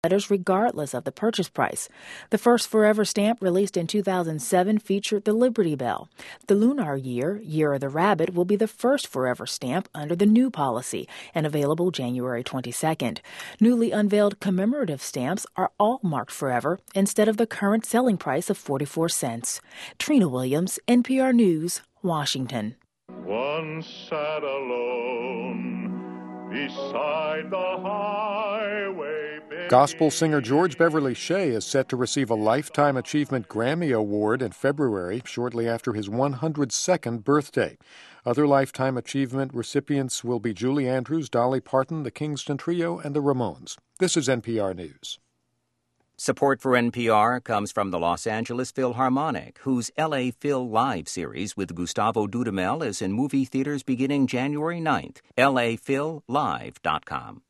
letters regardless of the purchase price. The first Forever stamp, released in 2007, featured the Liberty Bell. The Lunar Year, Year of the Rabbit, will be the first Forever stamp under the new policy and available January 22nd. Newly unveiled commemorative stamps are all marked Forever instead of the current selling price of 44 cents. Trina Williams, NPR News, Washington. Once sat alone beside the highway. Gospel singer George Beverly Shea is set to receive a Lifetime Achievement Grammy Award in February, shortly after his 102nd birthday. Other Lifetime Achievement recipients will be Julie Andrews, Dolly Parton, the Kingston Trio, and the Ramones. This is NPR News. Support for NPR comes from the Los Angeles Philharmonic, whose L.A. Phil Live series with Gustavo Dudamel is in movie theaters beginning January 9th. LAPhilLive.com.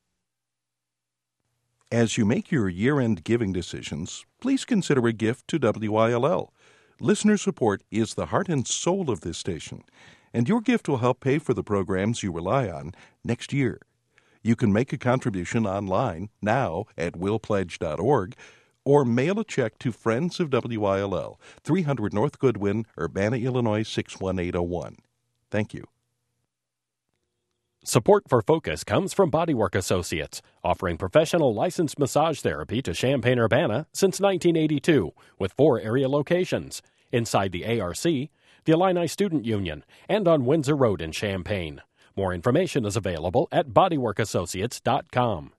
As you make your year-end giving decisions, please consider a gift to WILL. Listener support is the heart and soul of this station, and your gift will help pay for the programs you rely on next year. You can make a contribution online now at willpledge.org or mail a check to Friends of WILL, 300 North Goodwin, Urbana, Illinois 61801. Thank you. Support for Focus comes from Bodywork Associates, offering professional licensed massage therapy to Champaign-Urbana since 1982, with 4 area locations, inside the ARC, the Illini Student Union, and on Windsor Road in Champaign. More information is available at bodyworkassociates.com.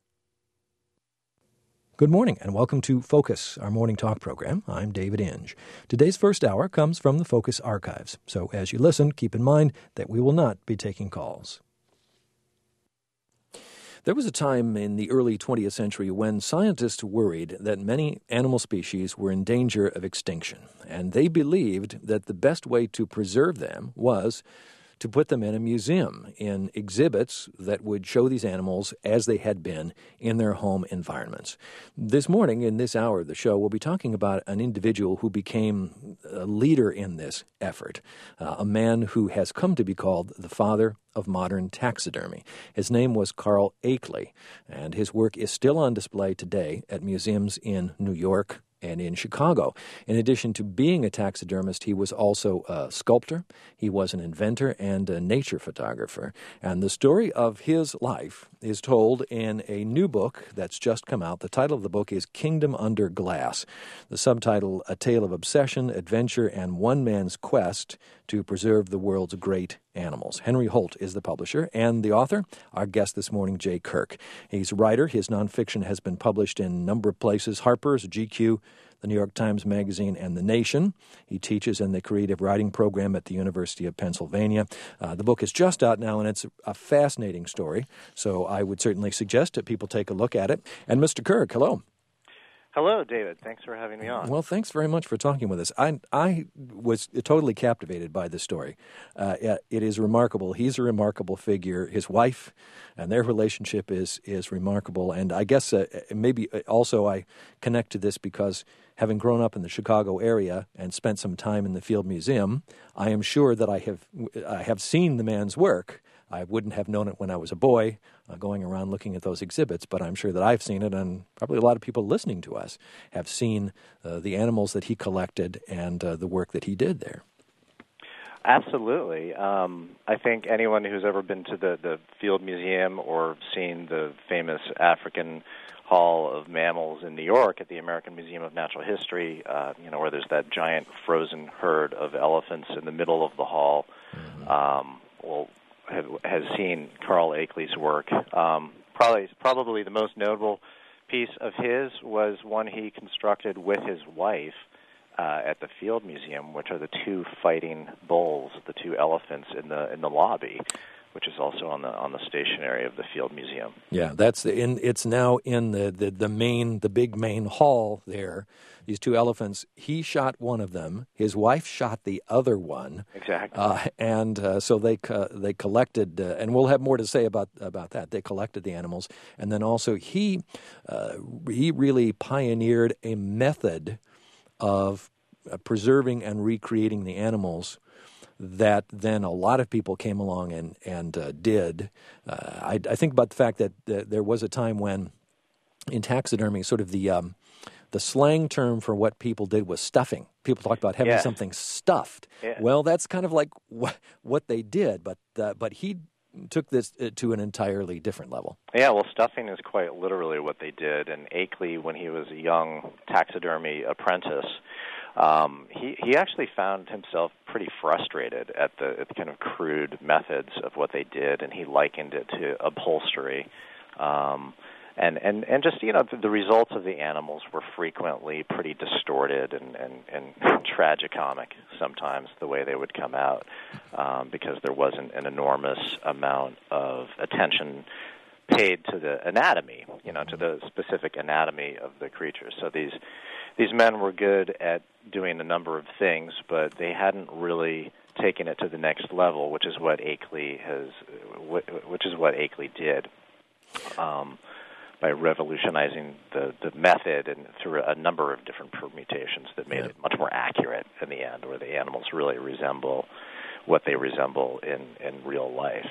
Good morning and welcome to Focus, our morning talk program. I'm David Inge. Today's first hour comes from the Focus archives, so as you listen, keep in mind that we will not be taking calls. There was a time in the early 20th century when scientists worried that many animal species were in danger of extinction, and they believed that the best way to preserve them was to put them in a museum, in exhibits that would show these animals as they had been in their home environments. This morning, in this hour of the show, we'll be talking about an individual who became a leader in this effort, a man who has come to be called the father of modern taxidermy. His name was Carl Akeley, and his work is still on display today at museums in New York and in Chicago. In addition to being a taxidermist, he was also a sculptor, he was an inventor, and a nature photographer. And the story of his life is told in a new book that's just come out. The title of the book is Kingdom Under Glass. The subtitle, A Tale of Obsession, Adventure, and One Man's Quest to Preserve the World's Great Animals. Henry Holt is the publisher, and the author, our guest this morning, Jay Kirk. He's a writer. His nonfiction has been published in a number of places: Harper's, GQ, the New York Times Magazine, and The Nation. He teaches in the creative writing program at the University of Pennsylvania. The book is just out now, and it's a fascinating story, so I would certainly suggest that people take a look at it. And Mr. Kirk, hello. Hello, David. Thanks for having me on. Well, thanks very much for talking with us. I was totally captivated by this story. It is remarkable. He's a remarkable figure. His wife and their relationship is remarkable. And I guess maybe also I connect to this because having grown up in the Chicago area and spent some time in the Field Museum, I am sure that I have seen the man's work. I wouldn't have known it when I was a boy, going around looking at those exhibits, but I'm sure that I've seen it, and probably a lot of people listening to us have seen the animals that he collected and the work that he did there. Absolutely. I think anyone who's ever been to the Field Museum or seen the famous African Hall of Mammals in New York at the American Museum of Natural History, where there's that giant frozen herd of elephants in the middle of the hall, has seen Carl Akeley's work. Probably the most notable piece of his was one he constructed with his wife at the Field Museum, which are the 2 fighting bulls, the 2 elephants in the lobby, which is also on the stationery of the Field Museum. Yeah, it's now in the big main hall there. These 2 elephants. He shot one of them. His wife shot the other one. Exactly. So they collected, and we'll have more to say about that. They collected the animals, and then also he really pioneered a method of preserving and recreating the animals that then a lot of people came along and did. I think about the fact that there was a time when in taxidermy, sort of the slang term for what people did was stuffing. People talked about having something stuffed. Yeah. Well, that's kind of like what they did, but he took this to an entirely different level. Yeah, well, stuffing is quite literally what they did. And Akeley, when he was a young taxidermy apprentice, he actually found himself pretty frustrated at the kind of crude methods of what they did, and he likened it to upholstery. And just, the results of the animals were frequently pretty distorted and tragicomic sometimes, the way they would come out, because there wasn't an enormous amount of attention paid to the anatomy, to the specific anatomy of the creatures. So these men were good at doing a number of things, but they hadn't really taken it to the next level, which is what Akeley did. By revolutionizing the method and through a number of different permutations that made it much more accurate in the end, where the animals really resemble what they resemble in real life.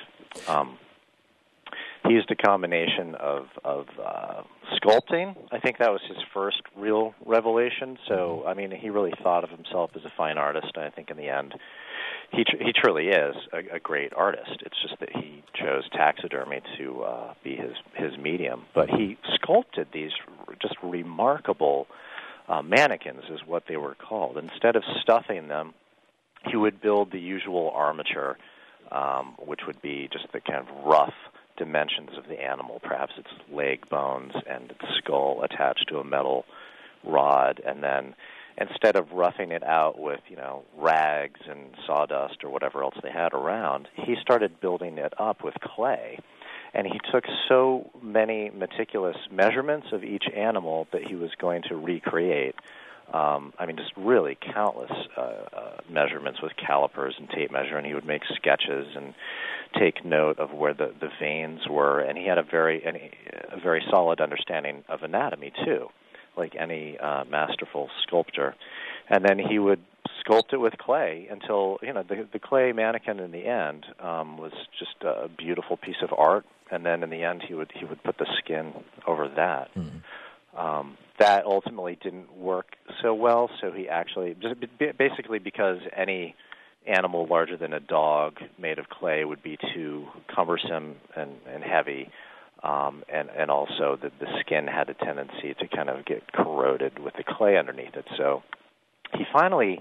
He used a combination of sculpting. I think that was his first real revelation. So, I mean, he really thought of himself as a fine artist. I think in the end, he truly is a great artist. It's just that he chose taxidermy to be his medium. But he sculpted these just remarkable mannequins, is what they were called. Instead of stuffing them, he would build the usual armature, which would be just the kind of rough dimensions of the animal, perhaps its leg bones and its skull attached to a metal rod, and then instead of roughing it out with, rags and sawdust or whatever else they had around, he started building it up with clay. And he took so many meticulous measurements of each animal that he was going to recreate. Just really countless measurements with calipers and tape measure, and he would make sketches and take note of where the veins were, and he had a very solid understanding of anatomy too, like any masterful sculptor. And then he would sculpt it with clay until the clay mannequin in the end was just a beautiful piece of art. And then in the end, he would put the skin over that. Mm-hmm. That ultimately didn't work so well. So he actually basically because any animal larger than a dog made of clay would be too cumbersome and heavy. And also the skin had a tendency to kind of get corroded with the clay underneath it. So he finally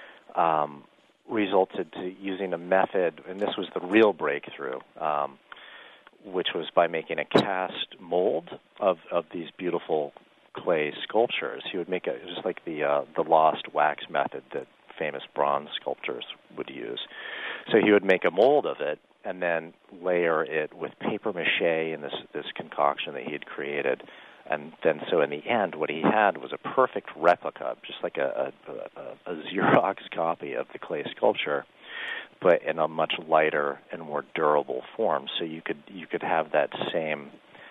resulted to using a method, and this was the real breakthrough, which was by making a cast mold of these beautiful clay sculptures. He would make just like the lost wax method that famous bronze sculptors would use. So he would make a mold of it and then layer it with paper mache in this concoction that he had created. And then so in the end, what he had was a perfect replica, just like a Xerox copy of the clay sculpture, but in a much lighter and more durable form. So you could have that same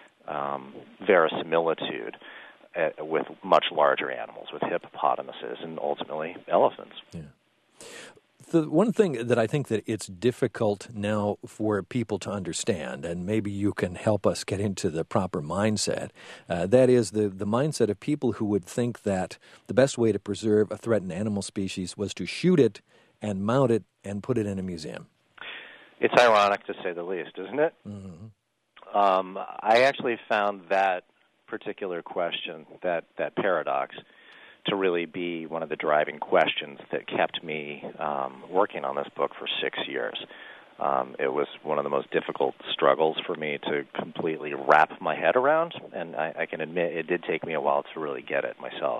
verisimilitude with much larger animals, with hippopotamuses and ultimately elephants. Yeah. The one thing that I think that it's difficult now for people to understand, and maybe you can help us get into the proper mindset, that is the mindset of people who would think that the best way to preserve a threatened animal species was to shoot it and mount it and put it in a museum. It's ironic to say the least, isn't it? Mm-hmm. I actually found that particular question, that paradox, to really be one of the driving questions that kept me working on this book for 6 years. It was one of the most difficult struggles for me to completely wrap my head around, and I can admit it did take me a while to really get it myself.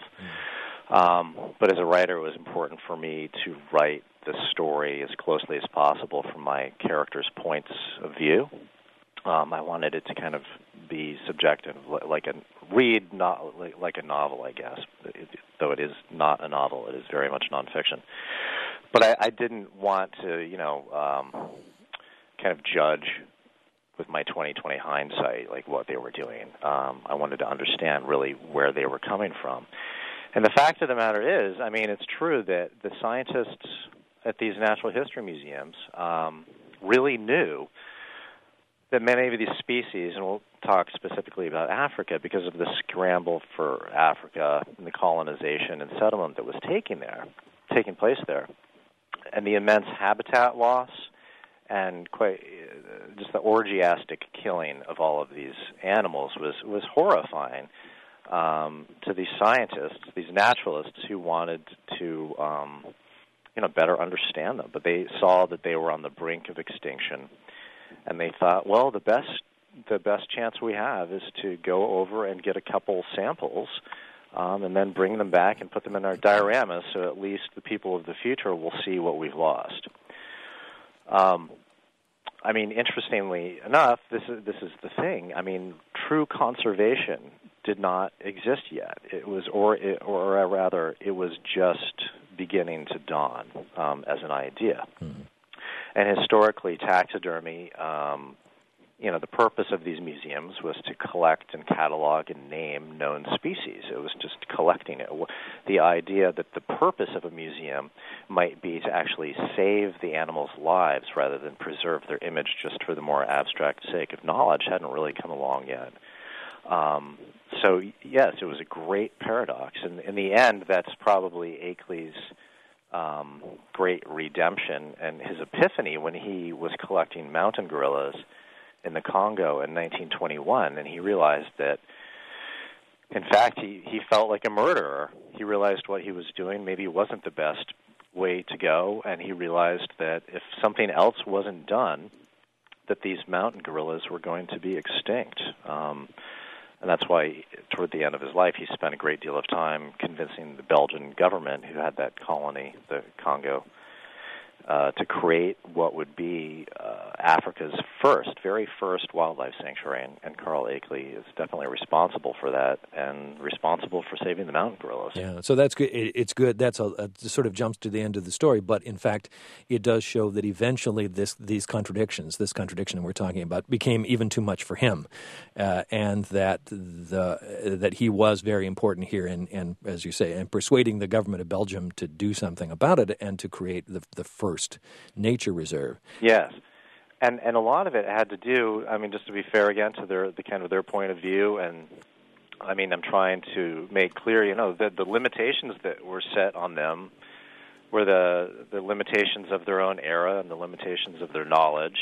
But as a writer, it was important for me to write the story as closely as possible from my characters' points of view. I wanted it to kind of be subjective, like a novel, I guess. Though it is not a novel, it is very much nonfiction. But I didn't want to, kind of judge with my 20/20 hindsight, like what they were doing. I wanted to understand really where they were coming from. And the fact of the matter is, it's true that the scientists at these natural history museums really knew that many of these species, and we'll talk specifically about Africa, because of the scramble for Africa and the colonization and settlement that was taking place there, and the immense habitat loss and just the orgiastic killing of all of these animals was horrifying to these scientists, these naturalists who wanted to better understand them. But they saw that they were on the brink of extinction, and they thought, well, the best chance we have is to go over and get a couple samples and then bring them back and put them in our dioramas, so at least the people of the future will see what we've lost. Interestingly enough, this is the thing. True conservation did not exist yet. It was just beginning to dawn as an idea. Mm-hmm. And historically, taxidermy, the purpose of these museums was to collect and catalog and name known species. It was just collecting it. The idea that the purpose of a museum might be to actually save the animals' lives rather than preserve their image just for the more abstract sake of knowledge hadn't really come along yet. So, yes, it was a great paradox. And in the end, that's probably Akeley's great redemption and his epiphany when he was collecting mountain gorillas in the Congo in 1921, and he realized that, in fact, he felt like a murderer. He realized what he was doing maybe wasn't the best way to go, and he realized that if something else wasn't done, that these mountain gorillas were going to be extinct. And that's why, toward the end of his life, he spent a great deal of time convincing the Belgian government, who had that colony, the Congo, to create what would be Africa's very first wildlife sanctuary, and Carl Akeley is definitely responsible for that and responsible for saving the mountain gorillas. Yeah, so that's good. It's good. That's sort of jumps to the end of the story, but in fact, it does show that eventually this contradiction we're talking about became even too much for him, and that that he was very important here, and as you say, and persuading the government of Belgium to do something about it and to create the first nature reserve. Yes. And a lot of it had to do, just to be fair again to their point of view, and I'm trying to make clear, that the limitations that were set on them were the limitations of their own era and the limitations of their knowledge,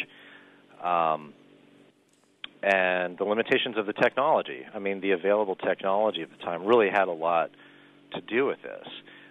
and the limitations of the technology. The available technology at the time really had a lot to do with this.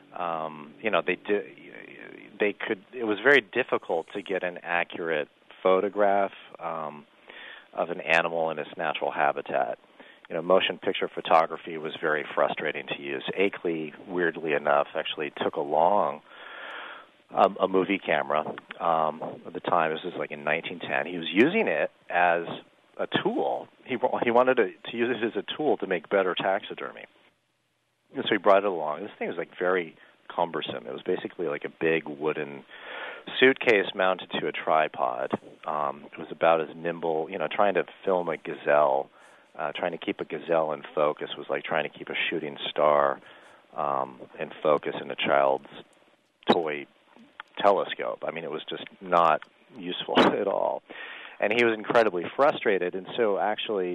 It was very difficult to get an accurate photograph of an animal in its natural habitat. Motion picture photography was very frustrating to use. Akeley, weirdly enough, actually took along a movie camera at the time. This was like in 1910. He was using it as a tool. He wanted to use it as a tool to make better taxidermy. And so he brought it along. This thing was very cumbersome. It was basically like a big wooden suitcase mounted to a tripod. It was about as nimble, trying to film a gazelle, trying to keep a gazelle in focus was like trying to keep a shooting star in focus in a child's toy telescope. It was just not useful at all. And he was incredibly frustrated, and so actually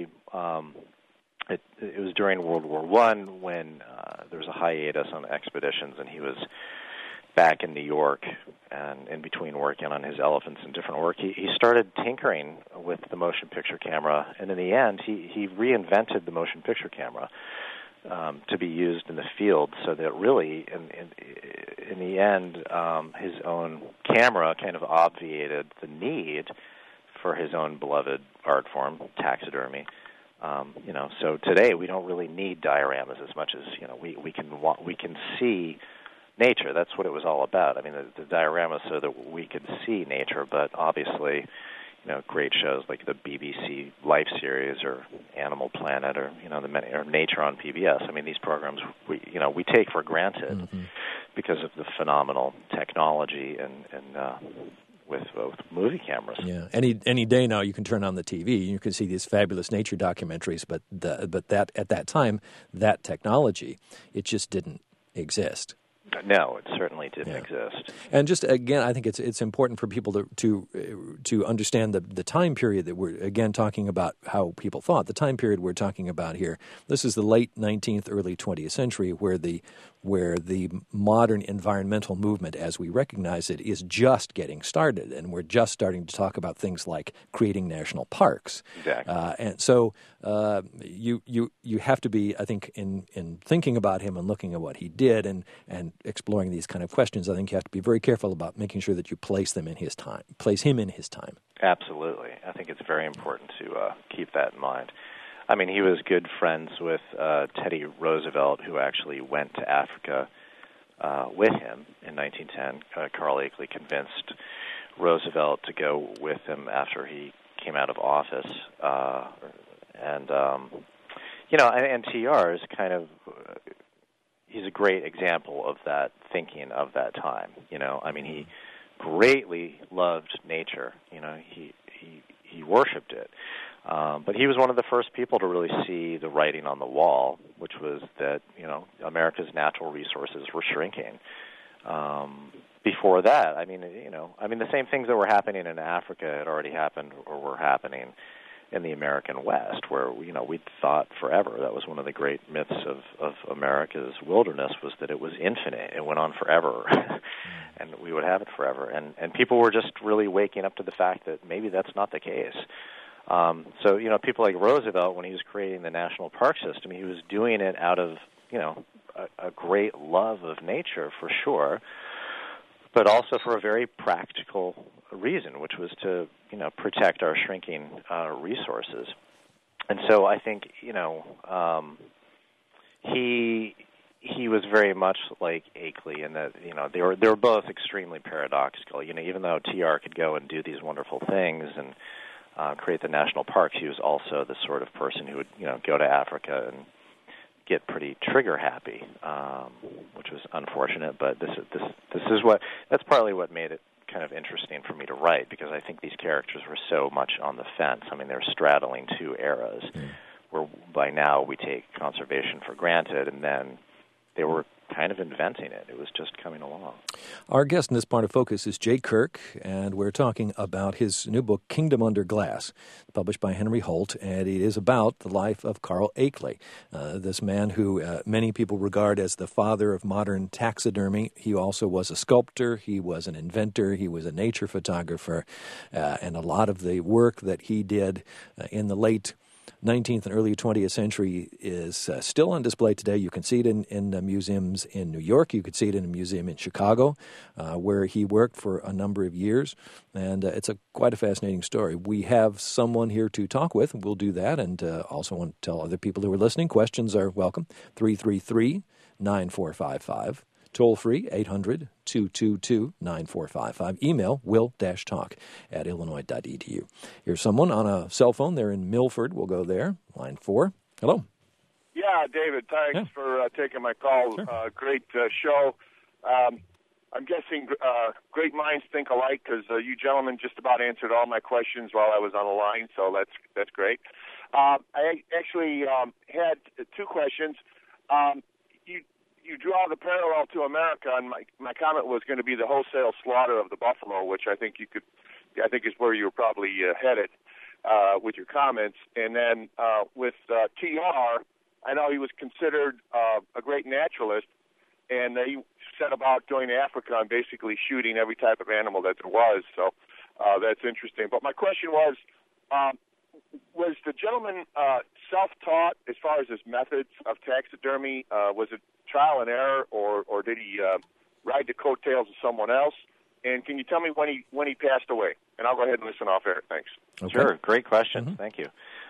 it was during World War I when there was a hiatus on expeditions, and he was back in New York, and in between working on his elephants and different work, he started tinkering with the motion picture camera, and in the end, he reinvented the motion picture camera to be used in the field, so that really, in the end, his own camera kind of obviated the need for his own beloved art form, taxidermy. So today we don't really need dioramas as much as we can see nature. That's what it was all about. The diorama so that we could see nature, but obviously, great shows like the BBC Life series or Animal Planet or or Nature on PBS. These programs we take for granted because of the phenomenal technology and with movie cameras. Yeah, any day now you can turn on the TV and you can see these fabulous nature documentaries. But that at that time, that technology, it just didn't exist. No, it certainly didn't exist. And just again, I think it's important for people to understand the time period that we're again talking about. How people thought. The time period we're talking about here. This is the late 19th, early 20th century, where the modern environmental movement, as we recognize it, is just getting started, and we're just starting to talk about things like creating national parks. Exactly. And so you have to be, I think, in thinking about him and looking at what he did and exploring these kind of questions, I think you have to be very careful about making sure that you place him in his time. Absolutely. I think it's very important to keep that in mind. I mean, he was good friends with Teddy Roosevelt, who actually went to Africa with him in 1910. Carl Akeley convinced Roosevelt to go with him after he came out of office. And TR is kind of... he's a great example of that thinking of that time. I mean, he greatly loved nature. He worshipped it. But he was one of the first people to really see the writing on the wall, which was that, America's natural resources were shrinking. Before that, the same things that were happening in Africa had already happened or were happening in the American West, where we'd thought forever. That was one of the great myths of America's wilderness, was that it was infinite. It went on forever, and we would have it forever. And people were just really waking up to the fact that maybe that's not the case. So people like Roosevelt, when he was creating the national park system, he was doing it out of a great love of nature, for sure, but also for a very practical reason, which was to protect our shrinking resources. And so I think he was very much like Akeley in that they were both extremely paradoxical. Even though TR could go and do these wonderful things and create the national parks, he was also the sort of person who would go to Africa and get pretty trigger happy, which was unfortunate. But this is that's partly what made it kind of interesting for me to write, because I think these characters were so much on the fence. I mean, they're straddling two eras, where by now we take conservation for granted, and then they were kind of inventing it. It was just coming along. Our guest in this part of Focus is Jay Kirk, and we're talking about his new book, Kingdom Under Glass, published by Henry Holt, and it is about the life of Carl Akeley, this man who many people regard as the father of modern taxidermy. He also was a sculptor, he was an inventor, he was a nature photographer, and a lot of the work that he did in the late 19th and early 20th century is still on display today. You can see it in museums in New York. You could see it in a museum in Chicago, where he worked for a number of years. And it's quite a fascinating story. We have someone here to talk with, and we'll do that. And also want to tell other people who are listening, questions are welcome. 333-9455. Toll free, 800-222-9455. Email will-talk@illinois.edu. Here's someone on a cell phone. They're in Milford. We'll go there. Line 4. Hello. Yeah, David, thanks for taking my call. Sure. Great show. I'm guessing great minds think alike, because you gentlemen just about answered all my questions while I was on the line, so that's great. I actually had two questions. You draw the parallel to America, and my comment was going to be the wholesale slaughter of the buffalo, which I think is where you were probably headed with your comments. And then with TR, I know he was considered a great naturalist, and he set about going to Africa and basically shooting every type of animal that there was. So that's interesting. But my question was the gentleman self-taught as far as his methods of taxidermy? Was it trial and error, or did he ride the coattails of someone else? And can you tell me when he passed away? And I'll go ahead and listen off air. Thanks. Okay. Sure, great question. Mm-hmm. Thank you.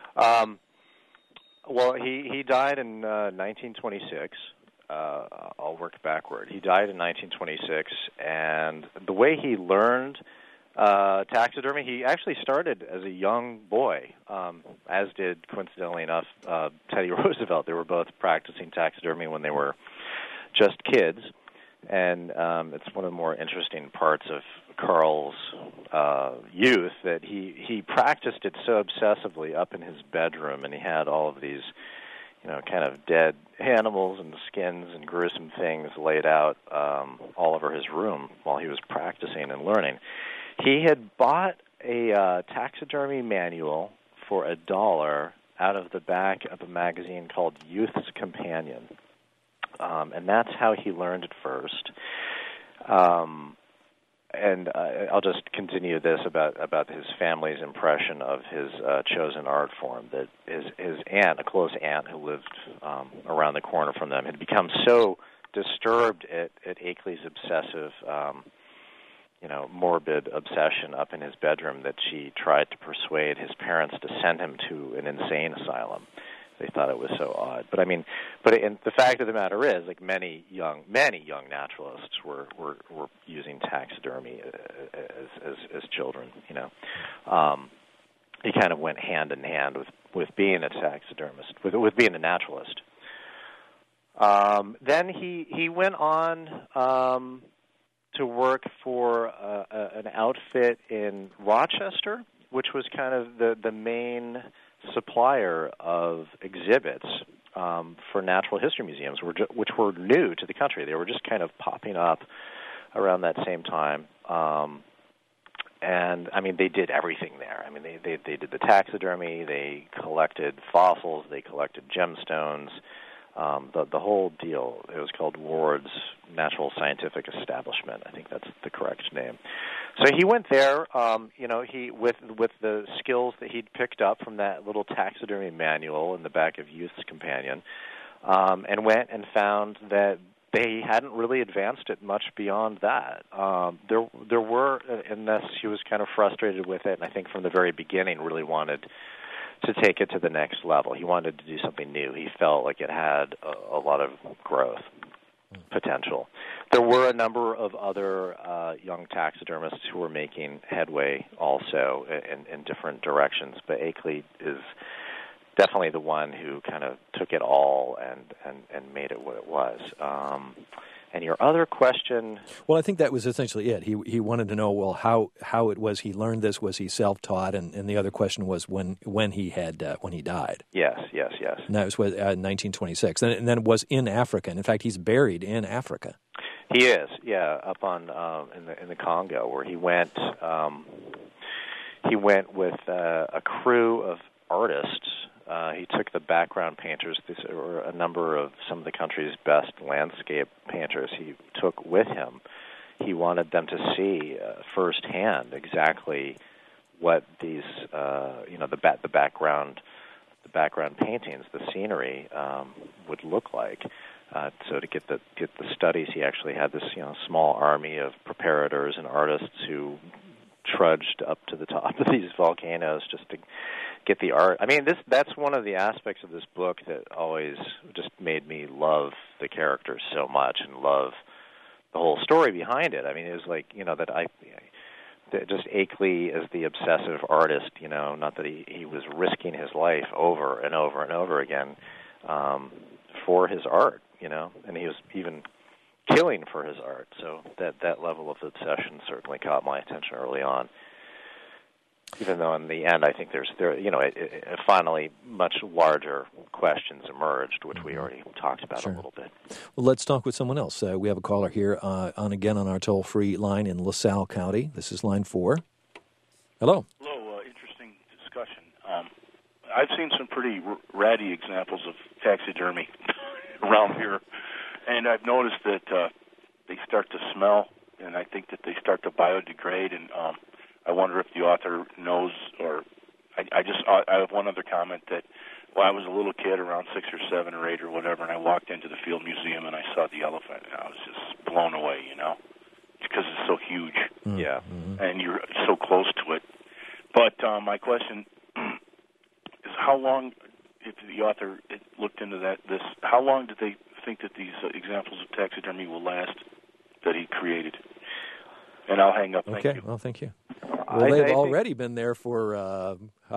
Well, he died in 1926. I'll work backward. He died in 1926, and the way he learned taxidermy, he actually started as a young boy, as did, coincidentally enough, Teddy Roosevelt. They were both practicing taxidermy when they were just kids, and it's one of the more interesting parts of Carl's youth that he practiced it so obsessively up in his bedroom, and he had all of these kind of dead animals and skins and gruesome things laid out all over his room while he was practicing and learning. He had bought a taxidermy manual for $1 out of the back of a magazine called Youth's Companion, and that's how he learned it first. And I'll just continue this about his family's impression of his chosen art form. That his aunt, a close aunt who lived around the corner from them, had become so disturbed at Akeley's obsessive, morbid obsession up in his bedroom that she tried to persuade his parents to send him to an insane asylum. They thought it was so odd. But the fact of the matter is, like many young naturalists were using taxidermy as children. He kind of went hand in hand with being a taxidermist, with being a naturalist. Then he went on to work for an outfit in Rochester, which was kind of the main supplier of exhibits for natural history museums, which were new to the country. They were just kind of popping up around that same time. And, they did everything there. They did the taxidermy, they collected fossils, they collected gemstones, the whole deal. It was called Ward's Natural Scientific Establishment. I think that's the correct name. So he went there, he with the skills that he'd picked up from that little taxidermy manual in the back of Youth's Companion, and went and found that they hadn't really advanced it much beyond that. There were, and thus he was kind of frustrated with it, and I think from the very beginning really wanted to take it to the next level. He wanted to do something new. He felt like it had a lot of growth potential. There were a number of other young taxidermists who were making headway also in different directions, but Akeley is definitely the one who kind of took it all and made it what it was. And your other question? Well, I think that was essentially it. He wanted to know, well, how it was he learned this. Was he self-taught? And the other question was when he died. Yes. And that was 1926. And then it was in Africa. And in fact, he's buried in Africa. He is, up on in the Congo, where he went. He went with a crew of artists. He took the background painters. These were a number of some of the country's best landscape painters. He took with him. He wanted them to see firsthand exactly what these, the background paintings, the scenery would look like. So to get the studies, he actually had this small army of preparators and artists who trudged up to the top of these volcanoes just to get the art. That's one of the aspects of this book that always just made me love the characters so much and love the whole story behind it. It was like, that just Akeley as the obsessive artist, not that he was risking his life over and over and over again for his art, and he was even killing for his art. So that level of obsession certainly caught my attention early on. Even though in the end, I think finally much larger questions emerged, which we already talked about a little bit. Well, let's talk with someone else. We have a caller here on our toll-free line in LaSalle County. This is line 4. Hello. Hello. Interesting discussion. I've seen some pretty ratty examples of taxidermy around here, and I've noticed that they start to smell, and I think that they start to biodegrade, and I wonder if the author knows, or I have one other comment that when I was a little kid, around 6 or 7 or 8 or whatever, and I walked into the Field Museum and I saw the elephant, and I was just blown away, because it's so huge. Mm-hmm. Yeah. And you're so close to it. But my question is, how long, if the author looked into this, how long did they think that these examples of taxidermy will last that he created? And I'll hang up. Thank you. Well, thank you. Well, they've already been there for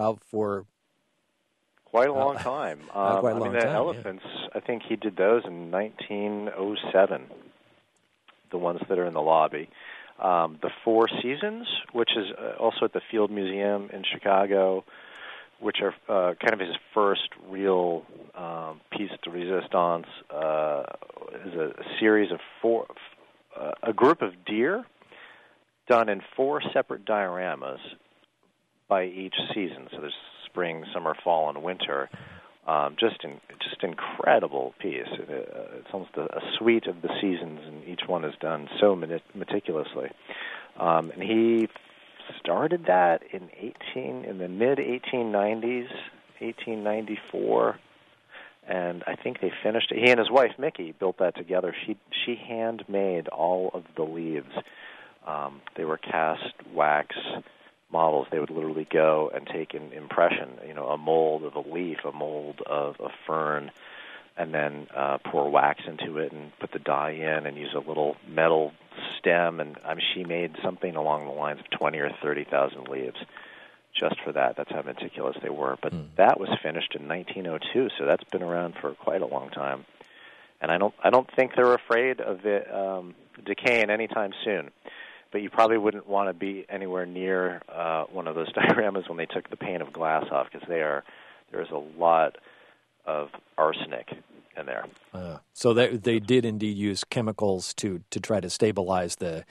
quite a long time. Quite a long time. Elephants, yeah. I think he did those in 1907, the ones that are in the lobby. The Four Seasons, which is also at the Field Museum in Chicago, which are kind of his first real piece de resistance, is a series of a group of deer done in 4 separate dioramas by each season. So there's spring, summer, fall, and winter. Just incredible piece. It's almost a suite of the seasons, and each one is done so meticulously. And he started that in the mid 1890s, 1894, and I think they finished it. He and his wife Mickey built that together. She handmade all of the leaves. They were cast wax models. They would literally go and take an impression, a mold of a leaf, a mold of a fern, and then pour wax into it and put the dye in and use a little metal stem. And she made something along the lines of 20 or 30,000 leaves just for that. That's how meticulous they were. But that was finished in 1902, so that's been around for quite a long time. And I don't think they're afraid of it decaying anytime soon. But you probably wouldn't want to be anywhere near one of those dioramas when they took the pane of glass off, because there's a lot of arsenic in there. So they did indeed use chemicals to try to stabilize the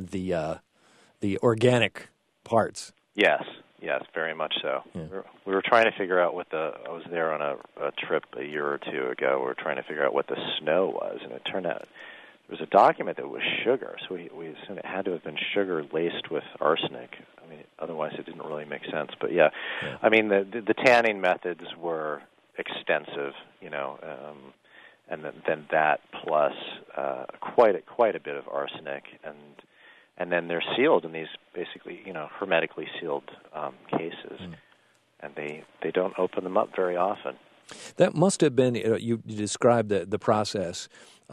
organic parts. Yes, very much so. Yeah. We were trying to figure out I was there on a trip a year or two ago. We were trying to figure out what the snow was, and it turned out there was a document that was sugar, so we assumed it had to have been sugar laced with arsenic. Otherwise it didn't really make sense. But yeah. The tanning methods were extensive, and then that plus quite a bit of arsenic, and then they're sealed in these basically hermetically sealed cases, and they don't open them up very often. That must have been you described the process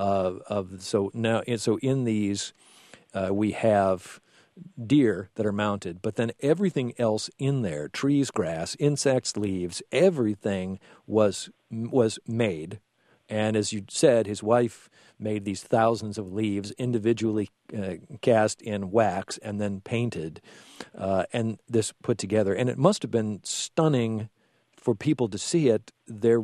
so in these we have deer that are mounted, but then everything else in there, trees, grass, insects, leaves, everything was made. And as you said, his wife made these thousands of leaves individually cast in wax and then painted, and this put together. And it must have been stunning for people to see it. There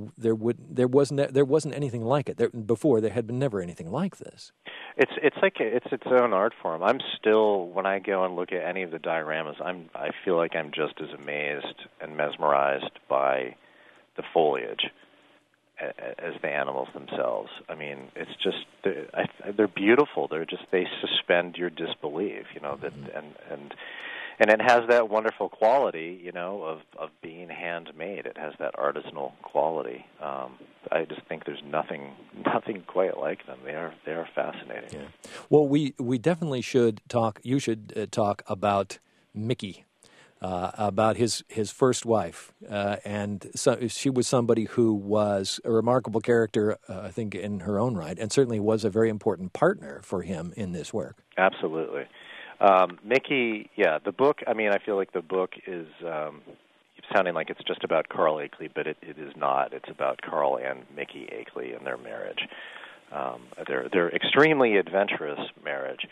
wasn't anything like it before. There had been never anything like this. It's like it's its own art form. I'm still, when I go and look at any of the dioramas, I feel like I'm just as amazed and mesmerized by the foliage as the animals themselves. It's just they're beautiful. They suspend your disbelief, and it has that wonderful quality, of being handmade. It has that artisanal quality. I just think there's nothing quite like them. They are fascinating. Yeah. Well, we definitely should talk. You should talk about Mickey. About his first wife, and so she was somebody who was a remarkable character, I think, in her own right, and certainly was a very important partner for him in this work. Absolutely. Mickey, the book, I feel like the book is sounding like it's just about Carl Akeley, but it is not. It's about Carl and Mickey Akeley and their marriage. Their extremely adventurous marriage.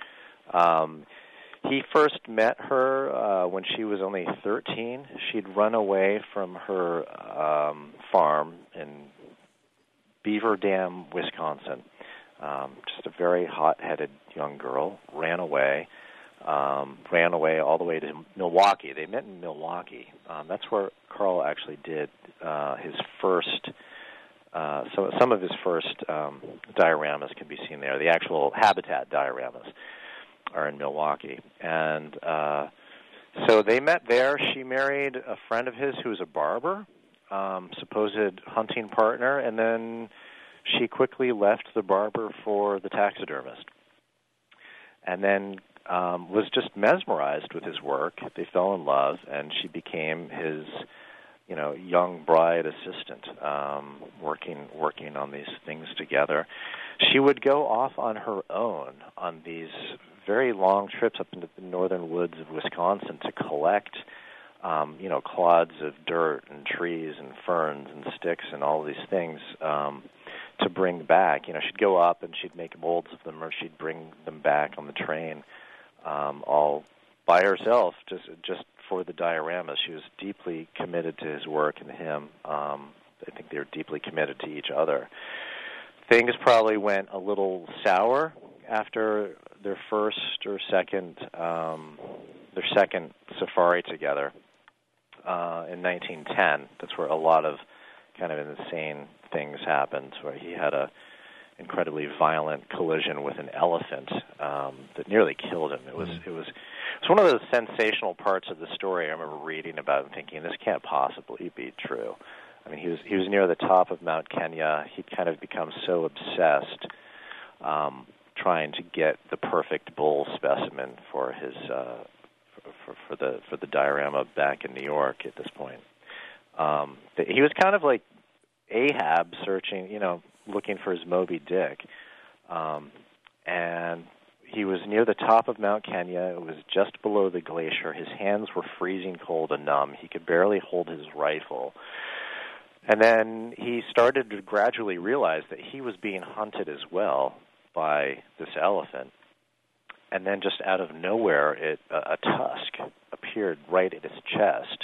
He first met her when she was only 13. She'd run away from her farm in Beaver Dam, Wisconsin. Just a very hot-headed young girl, ran away all the way to Milwaukee. They met in Milwaukee. That's where Carl actually did his first, some of his first dioramas can be seen there. The actual habitat dioramas are in Milwaukee. And so they met there. She married a friend of his who was a barber, supposed hunting partner, and then she quickly left the barber for the taxidermist. And then was just mesmerized with his work. They fell in love, and she became his young bride assistant, working on these things together. She would go off on her own on these very long trips up into the northern woods of Wisconsin to collect, clods of dirt and trees and ferns and sticks and all these things to bring back. She'd go up and she'd make molds of them, or she'd bring them back on the train all by herself, just for the dioramas. She was deeply committed to his work and him. I think they were deeply committed to each other. Things probably went a little sour after their second safari together in 1910. That's where a lot of kind of insane things happened, where he had a incredibly violent collision with an elephant that nearly killed him. It was one of those sensational parts of the story I remember reading about and thinking, this can't possibly be true. I mean, he was near the top of Mount Kenya. He'd kind of become so obsessed trying to get the perfect bull specimen for his for the diorama back in New York at this point. He was kind of like Ahab searching, looking for his Moby Dick. And he was near the top of Mount Kenya. It was just below the glacier. His hands were freezing cold and numb. He could barely hold his rifle. And then he started to gradually realize that he was being hunted as well by this elephant. And then just out of nowhere, a tusk appeared right at his chest.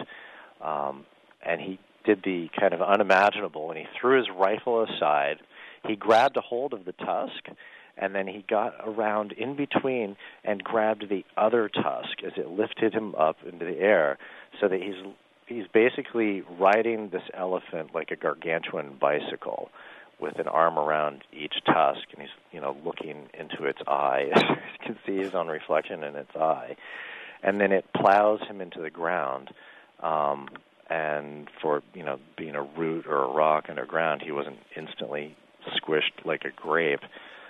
And he did the kind of unimaginable, and he threw his rifle aside. He grabbed a hold of the tusk, and then he got around in between and grabbed the other tusk as it lifted him up into the air, so that he's basically riding this elephant like a gargantuan bicycle with an arm around each tusk, and he's looking into its eye. You can see his own reflection in its eye. And then it plows him into the ground. And for, being a root or a rock underground, he wasn't instantly squished like a grape.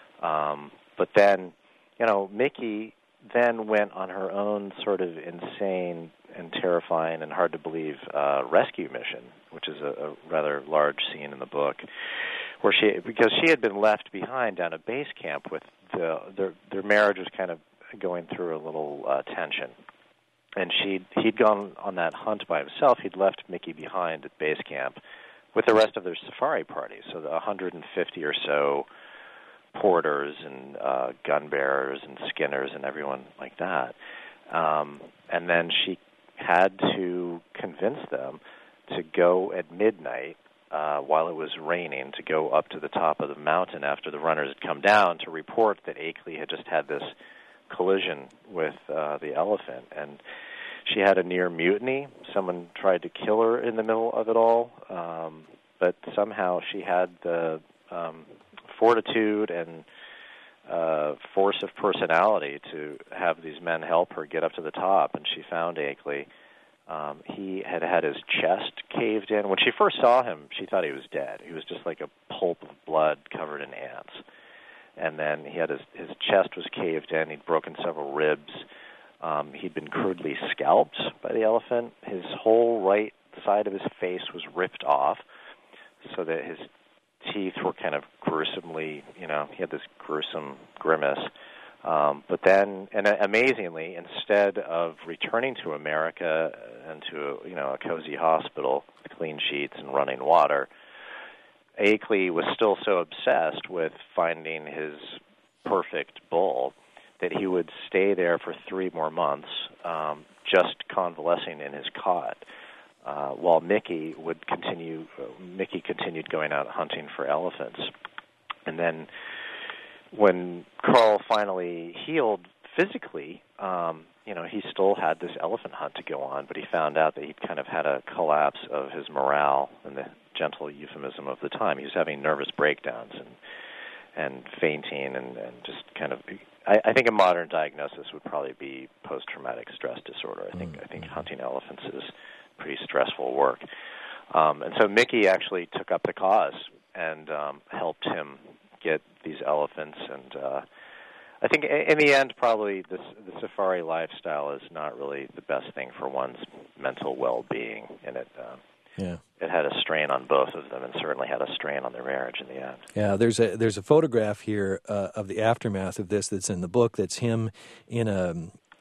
But then, Mickey then went on her own sort of insane and terrifying and hard to believe rescue mission, which is a rather large scene in the book, where because she had been left behind down at base camp with their marriage was kind of going through a little tension. And he'd gone on that hunt by himself. He'd left Mickey behind at base camp with the rest of their safari party, so the 150 or so porters and gun bearers and skinners and everyone like that. And then she had to convince them to go at midnight while it was raining, to go up to the top of the mountain after the runners had come down to report that Akeley had just had this collision with the elephant. And she had a near mutiny. Someone tried to kill her in the middle of it all, but somehow she had the fortitude and force of personality to have these men help her get up to the top, and she found Akeley. He had had his chest caved in. When she first saw him, she thought he was dead. He was just like a pulp of blood covered in ants. And then he had his chest was caved in. He'd broken several ribs. He'd been crudely scalped by the elephant. His whole right side of his face was ripped off so that his teeth were kind of gruesomely, he had this gruesome grimace. But then, and amazingly, instead of returning to America and to a cozy hospital, clean sheets and running water, Akeley was still so obsessed with finding his perfect bull that he would stay there for 3 more months, just convalescing in his cot, while Mickey continued going out hunting for elephants. And then when Carl finally healed physically, he still had this elephant hunt to go on, but he found out that he'd kind of had a collapse of his morale, in the gentle euphemism of the time. He was having nervous breakdowns and fainting and just kind of, I think a modern diagnosis would probably be post-traumatic stress disorder. I think hunting elephants is pretty stressful work. And so Mickey actually took up the cause and helped him get these elephants. And I think in the end, probably the safari lifestyle is not really the best thing for one's mental well-being. And it had a strain on both of them, and certainly had a strain on their marriage in the end. Yeah, there's a photograph here of the aftermath of this that's in the book. That's him in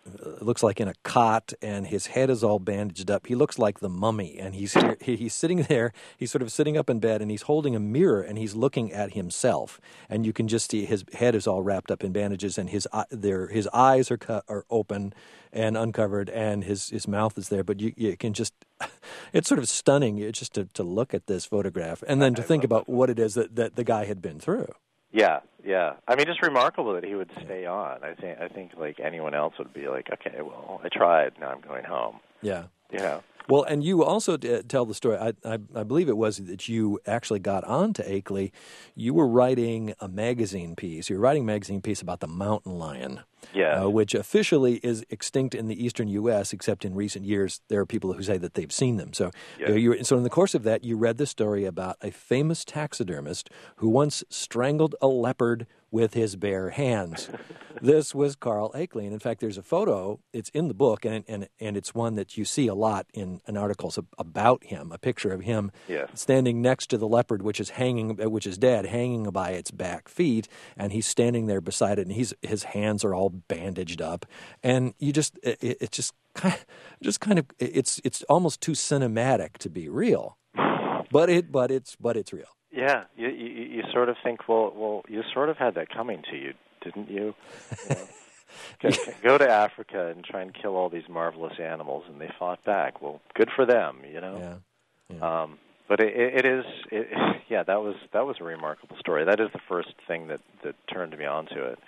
looks like in a cot, and his head is all bandaged up. He looks like the mummy, and he's sitting there. He's sort of sitting up in bed, and he's holding a mirror, and he's looking at himself. And you can just see his head is all wrapped up in bandages, and his eyes are open and uncovered, and his mouth is there. But you can just, it's sort of stunning just to look at this photograph, and then to think about what it is that the guy had been through. Yeah. I mean, just remarkable that he would stay on. I think like anyone else would be like, okay, well, I tried. Now I'm going home. Yeah. Yeah. Well, and you also tell the story. I believe it was that you actually got on to Akeley. You were writing a magazine piece. You were writing a magazine piece about the mountain lion. Yeah. Which officially is extinct in the eastern U.S., except in recent years there are people who say that they've seen them. So, so in the course of that, you read the story about a famous taxidermist who once strangled a leopard with his bare hands. This was Carl Akeley. And in fact, there's a photo, it's in the book, and it's one that you see a lot in articles about him, a picture of him standing next to the leopard, which is dead, hanging by its back feet, and he's standing there beside it, and his hands are all bandaged up. And you it's almost too cinematic to be real. But it's real. Yeah, you sort of think, well, you sort of had that coming to you, didn't you? Go to Africa and try and kill all these marvelous animals, and they fought back. Well, good for them, you know. Yeah. But that was a remarkable story. That is the first thing that turned me onto it.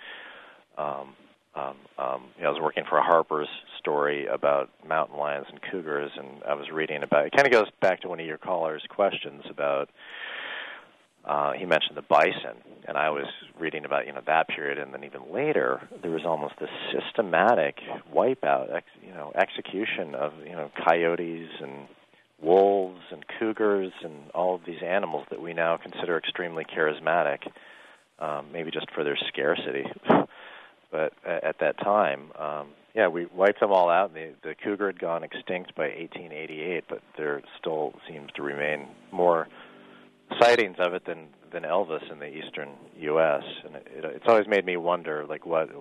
I was working for a Harper's story about mountain lions and cougars, and I was reading about it. Kind of goes back to one of your callers' questions about. He mentioned the bison, and I was reading about that period, and then even later there was almost this systematic wipeout, execution of coyotes and wolves and cougars and all of these animals that we now consider extremely charismatic, maybe just for their scarcity. But at that time, we wiped them all out, and the cougar had gone extinct by 1888, but there still seems to remain more sightings of it than Elvis in the eastern U.S. And it's always made me wonder, like, what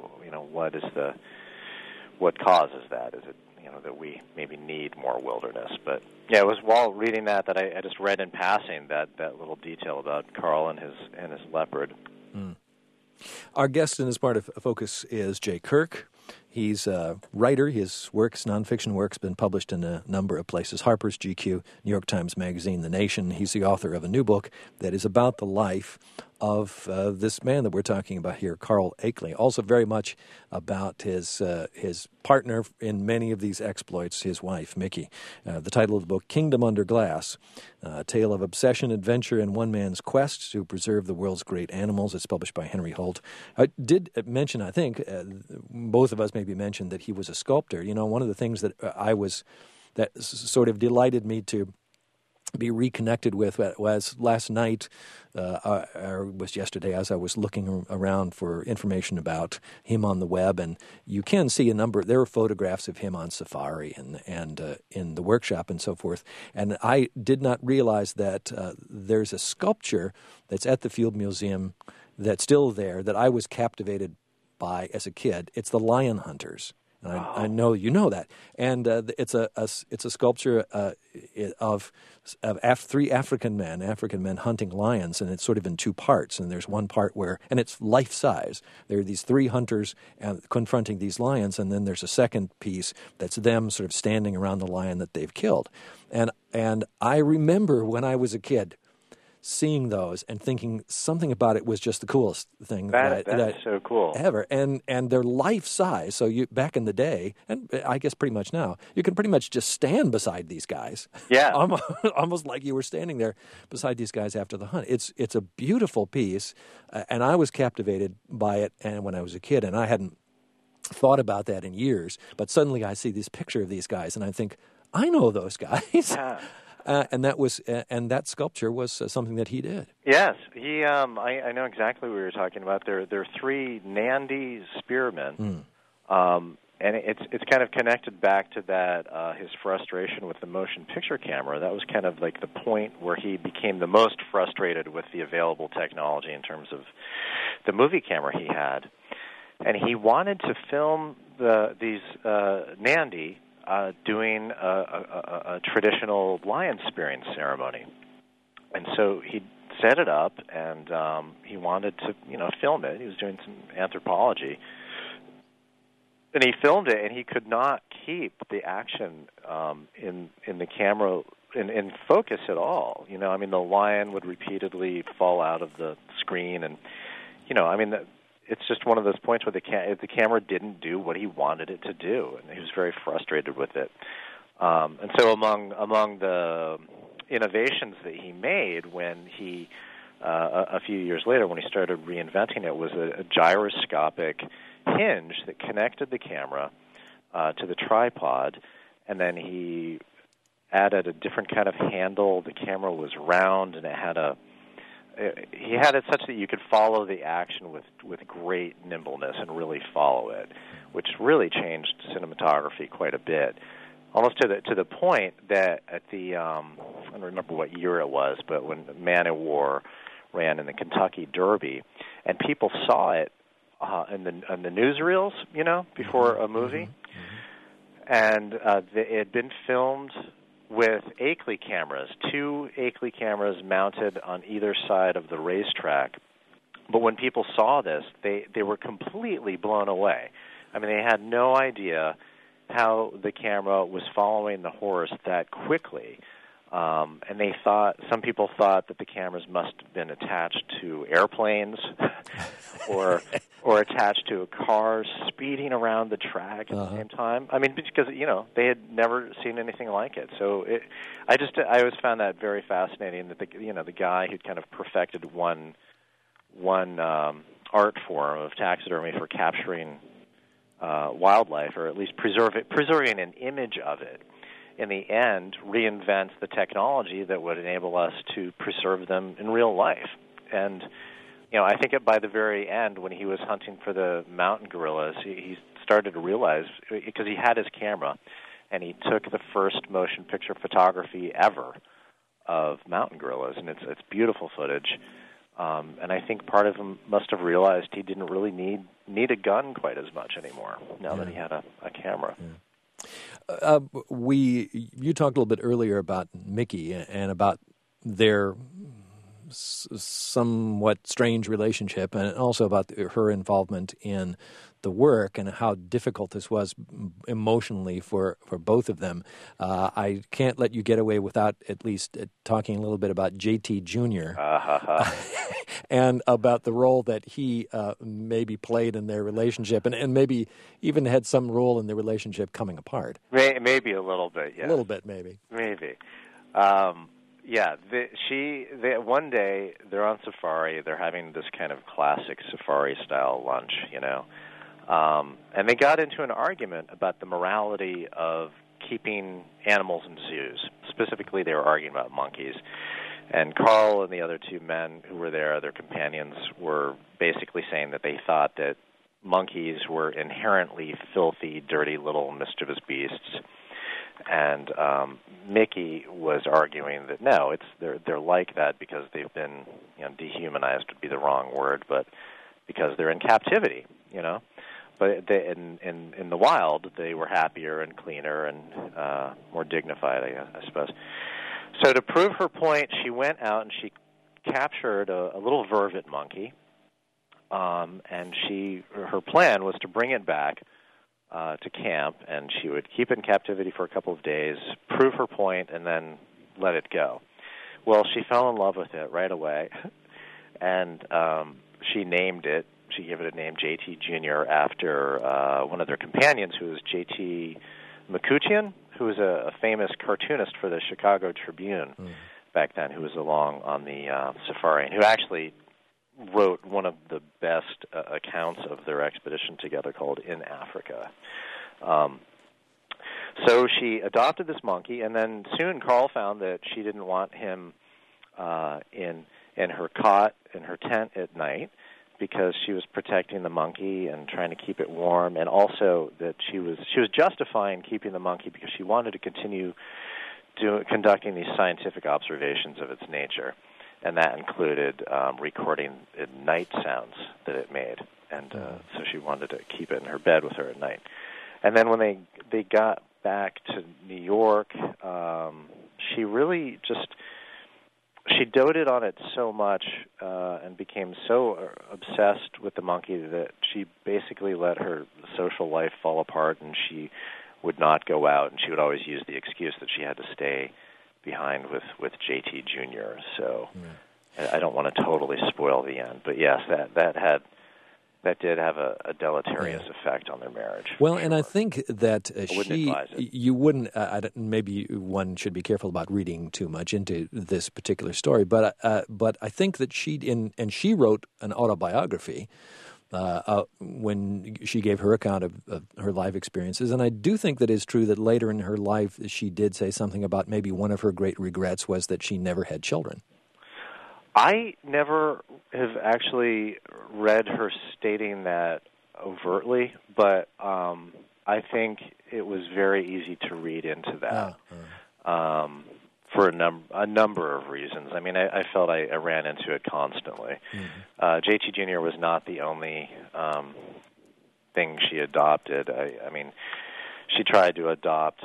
causes that? Is it that we maybe need more wilderness? But it was while reading that I just read in passing that little detail about Carl and his leopard. Mm. Our guest in this part of Focus is Jay Kirk. He's a writer. His nonfiction works, been published in a number of places: Harper's, GQ, New York Times Magazine, The Nation. He's the author of a new book that is about the life of this man that we're talking about here, Carl Akeley. Also very much about his partner in many of these exploits, his wife, Mickey. The title of the book, Kingdom Under Glass, a tale of obsession, adventure, and one man's quest to preserve the world's great animals. It's published by Henry Holt. I did mention, I think, both of us maybe mentioned that he was a sculptor. One of the things that that sort of delighted me to be reconnected with was last night, or was yesterday, as I was looking around for information about him on the web, and you can see there are photographs of him on safari and in the workshop and so forth. And I did not realize that there's a sculpture that's at the Field Museum that's still there that I was captivated by as a kid. It's the Lion Hunters. And I know you know that, and it's a sculpture of three African men hunting lions, and it's sort of in two parts. And there's one part and it's life size. There are these three hunters confronting these lions, and then there's a second piece that's them sort of standing around the lion that they've killed. And I remember when I was a kid, seeing those and thinking something about it was just the coolest thing that is so cool ever. And they're life size. So you back in the day, and I guess pretty much now, you can pretty much just stand beside these guys. Yeah, almost like you were standing there beside these guys after the hunt. It's a beautiful piece, and I was captivated by it. And when I was a kid, and I hadn't thought about that in years, but suddenly I see this picture of these guys, and I think I know those guys. Yeah. And that sculpture was something that he did. Yes, he. I know exactly what you were talking about. There are three Nandi spearmen, and it's kind of connected back to that his frustration with the motion picture camera. That was kind of like the point where he became the most frustrated with the available technology in terms of the movie camera he had. and he wanted to film these Nandi doing a traditional lion spearing ceremony. And so he set it up, and he wanted to, film it. He was doing some anthropology. And he filmed it, and he could not keep the action in the camera in focus at all. The lion would repeatedly fall out of the screen, and, it's just one of those points where the camera didn't do what he wanted it to do, and he was very frustrated with it. And so among the innovations that he made when he, a few years later, when he started reinventing it, was a gyroscopic hinge that connected the camera to the tripod, and then he added a different kind of handle. The camera was round, and he had it such that you could follow the action with great nimbleness and really follow it, which really changed cinematography quite a bit. Almost to the point that at the I don't remember what year it was, but when Man o' War ran in the Kentucky Derby, and people saw it in the newsreels, before a movie, and it had been filmed with Akeley cameras, 2 Akeley cameras mounted on either side of the racetrack. But when people saw this, they were completely blown away. They had no idea how the camera was following the horse that quickly. And some people thought that the cameras must have been attached to airplanes or attached to a car speeding around the track at the same time. Because, they had never seen anything like it. So I always found that very fascinating that the guy who'd kind of perfected one art form of taxidermy for capturing wildlife, or at least preserving an image of it, in the end reinvents the technology that would enable us to preserve them in real life. And I think by the very end, when he was hunting for the mountain gorillas, he started to realize, because he had his camera, and he took the first motion picture photography ever of mountain gorillas, and it's beautiful footage. And I think part of him must have realized he didn't really need a gun quite as much anymore now that he had a camera. Yeah. You talked a little bit earlier about Mickey and about their somewhat strange relationship, and also about her involvement in the work and how difficult this was emotionally for both of them. I can't let you get away without at least talking a little bit about J.T. Jr. And about the role that he maybe played in their relationship, and maybe even had some role in the relationship coming apart. Maybe a little bit, yeah. A little bit, maybe. Maybe. One day they're on safari. They're having this kind of classic safari-style lunch, and they got into an argument about the morality of keeping animals in zoos. Specifically, they were arguing about monkeys. And Carl and the other 2 men who were there, their companions, were basically saying that they thought that monkeys were inherently filthy, dirty, little mischievous beasts. And Mickey was arguing that no, they're like that because they've been dehumanized would be the wrong word, but because they're in captivity, But in the wild, they were happier and cleaner and more dignified, I suppose. So to prove her point, she went out and she captured a little vervet monkey, and her plan was to bring it back to camp, and she would keep it in captivity for a couple of days, prove her point, and then let it go. Well, she fell in love with it right away, and she named it. She gave it a name, J.T. Jr., after one of their companions, who was J.T. McCutcheon, who was a famous cartoonist for the Chicago Tribune back then, who was along on the safari, and who actually wrote one of the best accounts of their expedition together called In Africa. So she adopted this monkey, and then soon Carl found that she didn't want him in her cot, in her tent at night, because she was protecting the monkey and trying to keep it warm, and also that she was justifying keeping the monkey because she wanted to continue conducting these scientific observations of its nature, and that included recording night sounds that it made. and so she wanted to keep it in her bed with her at night. And then when they got back to New York, she really she doted on it so much and became so obsessed with the monkey that she basically let her social life fall apart, and she would not go out, and she would always use the excuse that she had to stay behind with JT Jr. So I don't want to totally spoil the end, but yes, that did have a deleterious effect on their marriage. Well, and I think that you wouldn't, maybe one should be careful about reading too much into this particular story, but I think that she wrote an autobiography when she gave her account of her life experiences, and I do think that it's true that later in her life she did say something about maybe one of her great regrets was that she never had children. I never have actually read her stating that overtly, but I think it was very easy to read into that for a number of reasons. I mean, I felt I ran into it constantly. JT Jr. was not the only thing she adopted. I mean, she tried to adopt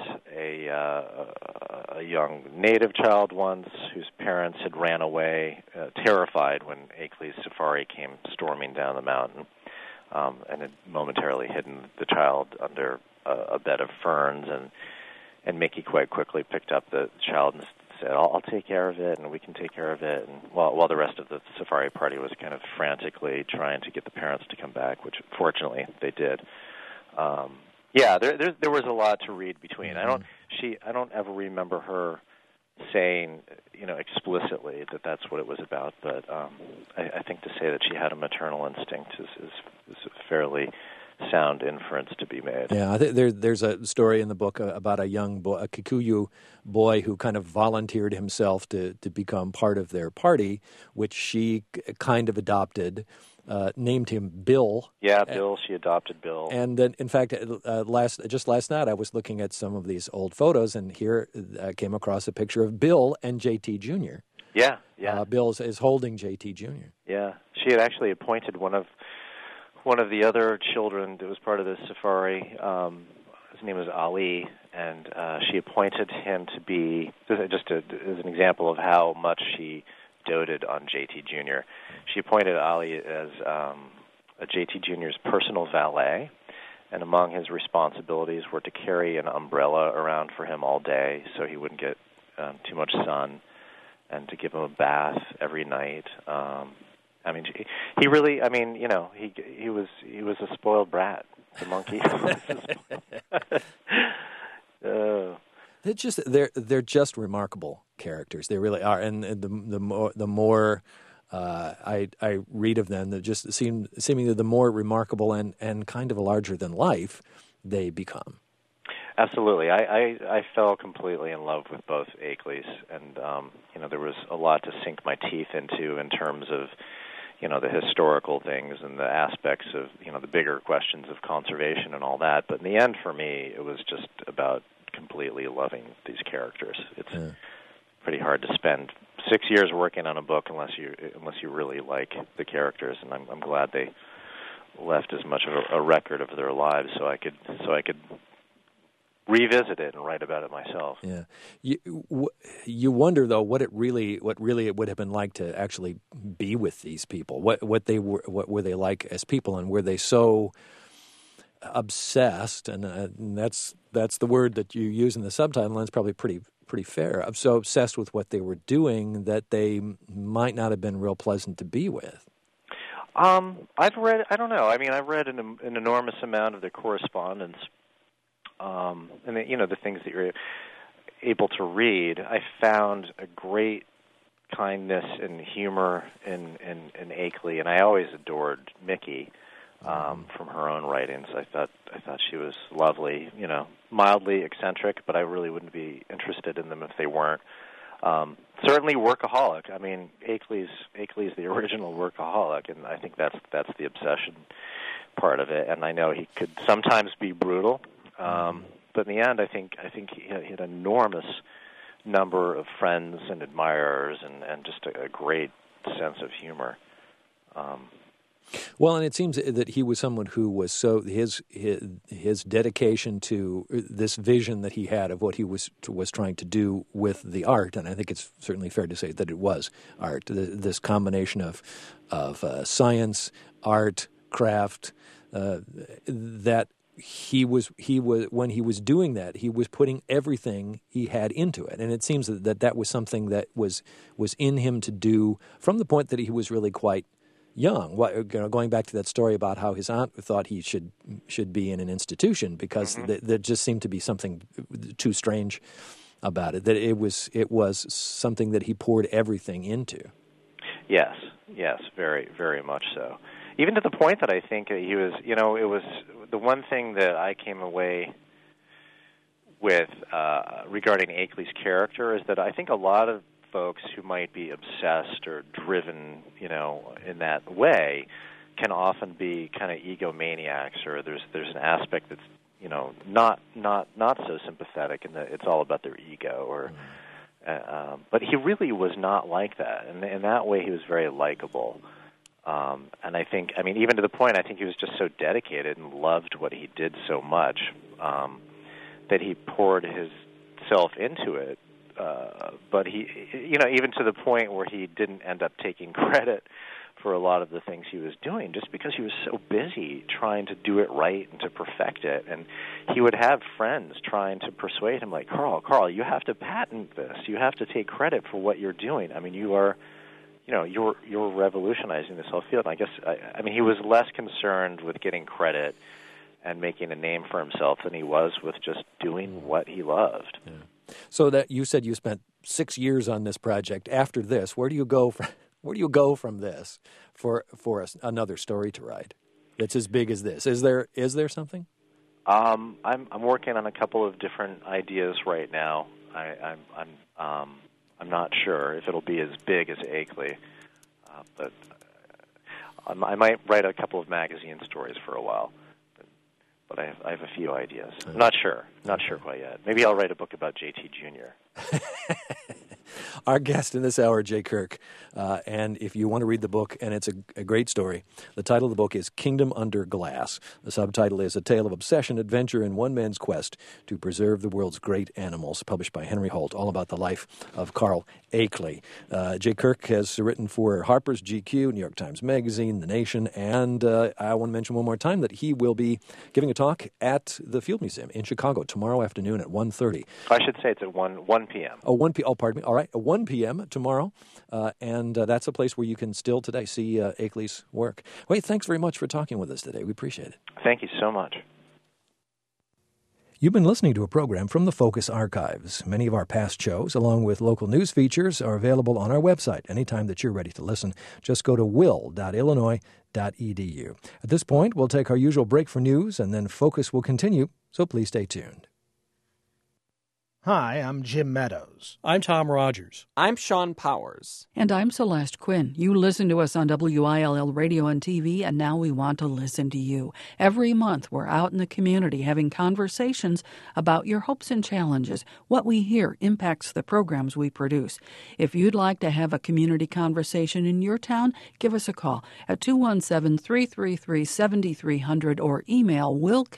a young native child once whose parents had ran away, terrified when Akeley's safari came storming down the mountain, and had momentarily hidden the child under a bed of ferns. And Mickey quite quickly picked up the child and said, I'll take care of it, and we can take care of it. And while the rest of the safari party was kind of frantically trying to get the parents to come back, which fortunately they did. Yeah, there was a lot to read between. I don't ever remember her saying, explicitly that that's what it was about. But I think to say that she had a maternal instinct is a fairly sound inference to be made. Yeah, I think there's a story in the book about a young boy, a Kikuyu boy, who kind of volunteered himself to become part of their party, which she kind of adopted. Named him Bill. Yeah, Bill. She adopted Bill. And then, in fact, just last night I was looking at some of these old photos, and here I came across a picture of Bill and JT Jr. Yeah. Bill is holding JT Jr. Yeah, she had actually appointed one of the other children that was part of the safari. His name was Ali, and she appointed him to be just as an example of how much she doted on JT Jr. She appointed Ali as JT Jr.'s personal valet, and among his responsibilities were to carry an umbrella around for him all day so he wouldn't get too much sun, and to give him a bath every night. I mean, he really, he was a spoiled brat, the monkey. They're just remarkable characters. They really are, and the more I read of them, that just seemingly the more remarkable and kind of larger than life they become. Absolutely, I fell completely in love with both Akeley's, and there was a lot to sink my teeth into in terms of the historical things and the aspects of the bigger questions of conservation and all that. But in the end, for me, it was just about completely loving these characters. It's pretty hard to spend 6 years working on a book unless you really like the characters, and I'm glad they left as much of a record of their lives so I could revisit it and write about it myself. Yeah, you wonder though what really it would have been like to actually be with these people. What were they like as people, and were they so obsessed? And that's the word that you use in the subtitle, and it's probably pretty fair. I'm so obsessed with what they were doing that they might not have been real pleasant to be with. I've read. I don't know. I mean, I've read an enormous amount of their correspondence. And the things that you're able to read, I found a great kindness and humor in Akeley, and I always adored Mickey from her own writings. I thought she was lovely, mildly eccentric, but I really wouldn't be interested in them if they weren't. Certainly workaholic. I mean, Akeley's the original workaholic, and I think that's the obsession part of it. And I know he could sometimes be brutal. But in the end, I think he had an enormous number of friends and admirers, and just a great sense of humor. Well, and it seems that he was someone who was so his dedication to this vision that he had of what he was trying to do with the art, and I think it's certainly fair to say that it was art. This combination of science, art, craft, that he was when he was doing that, he was putting everything he had into it, and it seems that was something that was in him to do from the point that he was really quite young. Going back to that story about how his aunt thought he should be in an institution because there just seemed to be something too strange about it. That it was something that he poured everything into. Yes, very, very much so. Even to the point that I think he was, it was the one thing that I came away with regarding Akeley's character is that I think a lot of folks who might be obsessed or driven, in that way, can often be kind of egomaniacs, or there's an aspect that's, not so sympathetic, and that it's all about their ego, or. But he really was not like that, and in that way, he was very likable. And I think, even to the point, I think he was just so dedicated and loved what he did so much that he poured himself into it. But he, even to the point where he didn't end up taking credit for a lot of the things he was doing, just because he was so busy trying to do it right and to perfect it. And he would have friends trying to persuade him, like, Carl, you have to patent this. You have to take credit for what you're doing. You are. You're revolutionizing this whole field. And I guess, he was less concerned with getting credit and making a name for himself than he was with just doing what he loved. Yeah. So that you said you spent 6 years on this project. After this, where do you go from this for another story to write that's as big as this? Is there something? I'm working on a couple of different ideas right now. I'm not sure if it'll be as big as Akeley, but I might write a couple of magazine stories for a while. But I have a few ideas. I'm not sure quite yet. Maybe I'll write a book about J.T. Jr. Our guest in this hour, Jay Kirk, and if you want to read the book, and it's a great story, the title of the book is Kingdom Under Glass. The subtitle is A Tale of Obsession, Adventure, and One Man's Quest to Preserve the World's Great Animals, published by Henry Holt, all about the life of Carl Akeley. Jay Kirk has written for Harper's, GQ, New York Times Magazine, The Nation, and I want to mention one more time that he will be giving a talk at the Field Museum in Chicago tomorrow afternoon at 1:30. I should say it's at 1 p.m. Oh, pardon me. All right, at 1 p.m. tomorrow, and that's a place where you can still today see Akeley's work. Wait, thanks very much for talking with us today. We appreciate it. Thank you so much. You've been listening to a program from the Focus Archives. Many of our past shows, along with local news features, are available on our website anytime that you're ready to listen. Just go to will.illinois.edu. At this point, we'll take our usual break for news, and then Focus will continue, so please stay tuned. Hi, I'm Jim Meadows. I'm Tom Rogers. I'm Sean Powers. And I'm Celeste Quinn. You listen to us on WILL Radio and TV, and now we want to listen to you. Every month, we're out in the community having conversations about your hopes and challenges. What we hear impacts the programs we produce. If you'd like to have a community conversation in your town, give us a call at 217-333-7300 or email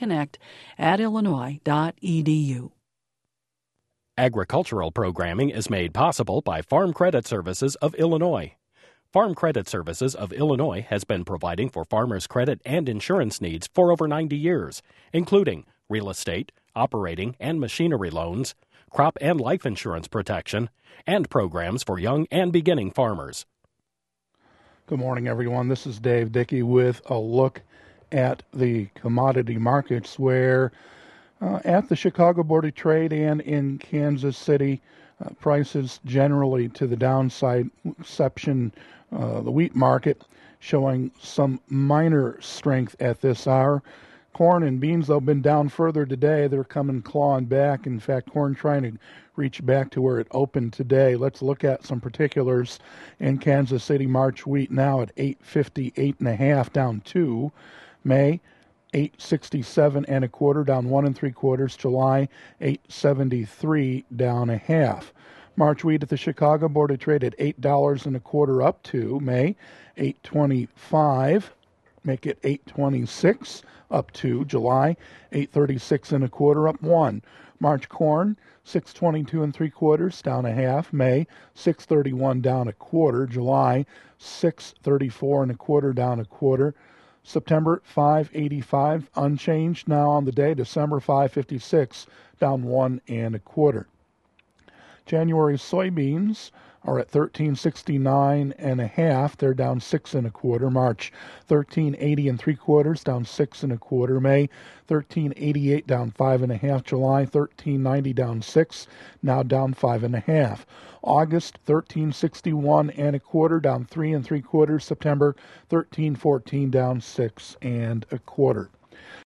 willconnect@illinois.edu. Agricultural programming is made possible by Farm Credit Services of Illinois. Farm Credit Services of Illinois has been providing for farmers' credit and insurance needs for over 90 years, including real estate, operating and machinery loans, crop and life insurance protection, and programs for young and beginning farmers. Good morning, everyone. This is Dave Dickey with a look at the commodity markets where at the Chicago Board of Trade and in Kansas City, prices generally to the downside, exception the wheat market, showing some minor strength at this hour. Corn and beans, though, have been down further today. They're coming clawing back. In fact, corn trying to reach back to where it opened today. Let's look at some particulars in Kansas City. March wheat now at $8.50, 8.5, down 2. May, $8.67 1/4, down 1 3/4. July, $8.73, down 1/2. March wheat at the Chicago Board of Trade at $8 1/4, up 2. May, $8.25, make it 8.26, up 2. July, 8.36 1/4, up 1. March corn, 6.22 3/4, down a half. May, 6.31, down a quarter. July, 6.34 1/4, down a quarter. September, 5.85, unchanged now on the day. December, 5.56, down 1 1/4. January soybeans are at 13.69 1/2. They're down 6 1/4. March, 13.80 3/4, down 6 1/4. May, 13.88, down 5 1/2. July, 13.90, down 6, now down 5 1/2. August, 13.61 1/4, down 3 3/4. September, 13.14, down 6 1/4.